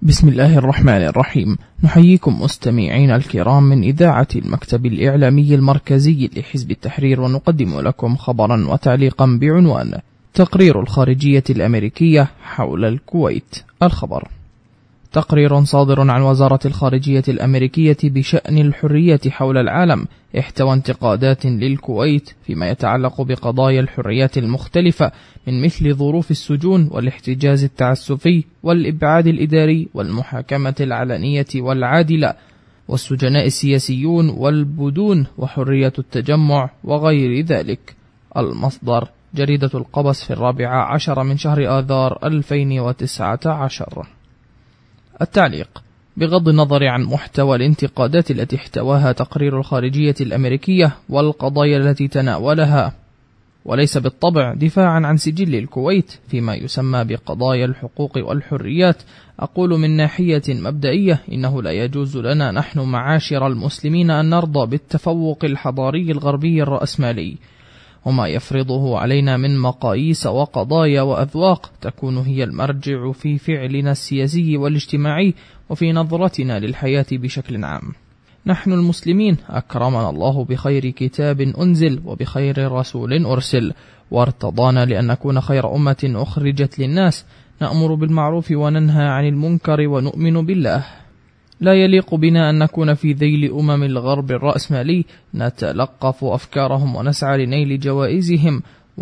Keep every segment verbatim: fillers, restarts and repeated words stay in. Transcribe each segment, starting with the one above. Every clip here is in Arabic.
بسم الله الرحمن الرحيم. نحييكم مستمعين الكرام من إذاعة المكتب الإعلامي المركزي لحزب التحرير، ونقدم لكم خبرا وتعليقا بعنوان تقرير الخارجية الأمريكية حول الكويت. الخبر: تقرير صادر عن وزارة الخارجية الأمريكية بشأن الحرية حول العالم احتوى انتقادات للكويت فيما يتعلق بقضايا الحريات المختلفة، من مثل ظروف السجون والاحتجاز التعسفي والإبعاد الإداري والمحاكمة العلنية والعادلة، والسجناء السياسيون والبدون وحرية التجمع وغير ذلك. المصدر: جريدة القبس في الرابع عشر من شهر آذار ألفين وتسعة عشر. التعليق: بغض النظر عن محتوى الانتقادات التي احتواها تقرير الخارجية الأمريكية والقضايا التي تناولها، وليس بالطبع دفاعا عن سجل الكويت فيما يسمى بقضايا الحقوق والحريات، أقول من ناحية مبدئية إنه لا يجوز لنا نحن معاشر المسلمين أن نرضى بالتفوق الحضاري الغربي الرأسمالي، وما يفرضه علينا من مقاييس وقضايا وأذواق تكون هي المرجع في فعلنا السياسي والاجتماعي وفي نظرتنا للحياة بشكل عام. نحن المسلمين أكرمنا الله بخير كتاب أنزل وبخير رسول أرسل، وارتضانا لأن نكون خير أمة أخرجت للناس، نأمر بالمعروف وننهى عن المنكر ونؤمن بالله. لا يليق بنا أن نكون في ذيل أمم الغرب الرأسمالي نتلقف أفكارهم ونسعى لنيل جوائزهم،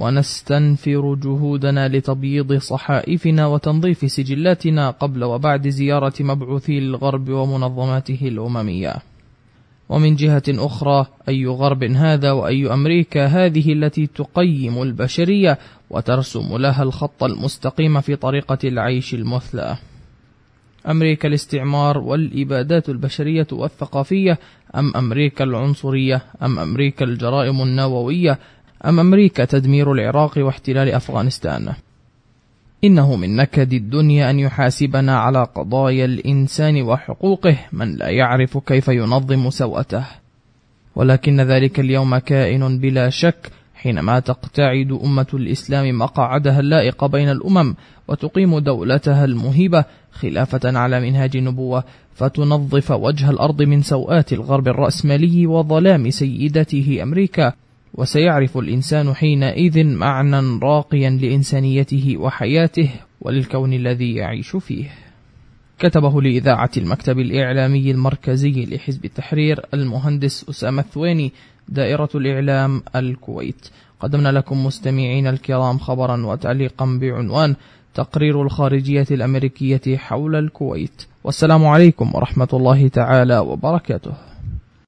ونستنفر جهودنا لتبييض صحائفنا وتنظيف سجلاتنا قبل وبعد زيارة مبعوثي الغرب ومنظماته الأممية. ومن جهة أخرى، أي غرب هذا وأي أمريكا هذه التي تقيم البشرية وترسم لها الخط المستقيم في طريقة العيش المثلى؟ أمريكا الاستعمار والإبادات البشرية والثقافية، أم أمريكا العنصرية، أم أمريكا الجرائم النووية، أم أمريكا تدمير العراق واحتلال أفغانستان؟ إنه من نكد الدنيا أن يحاسبنا على قضايا الإنسان وحقوقه من لا يعرف كيف ينظم سوءته، ولكن ذلك اليوم كائن بلا شك حينما تقتعد أمة الإسلام مقعدها اللائق بين الأمم وتقيم دولتها المهيبة خلافة على منهاج النبوة، فتنظف وجه الأرض من سوءات الغرب الرأسمالي وظلام سيدته أمريكا. وسيعرف الإنسان حينئذ معنى راقيا لإنسانيته وحياته وللكون الذي يعيش فيه. كتبه لإذاعة المكتب الإعلامي المركزي لحزب التحرير المهندس أسامة الثويني، دائرة الإعلام الكويت. قدمنا لكم مستمعين الكرام خبرا وتعليقا بعنوان تقرير الخارجية الأمريكية حول الكويت. والسلام عليكم ورحمة الله تعالى وبركاته.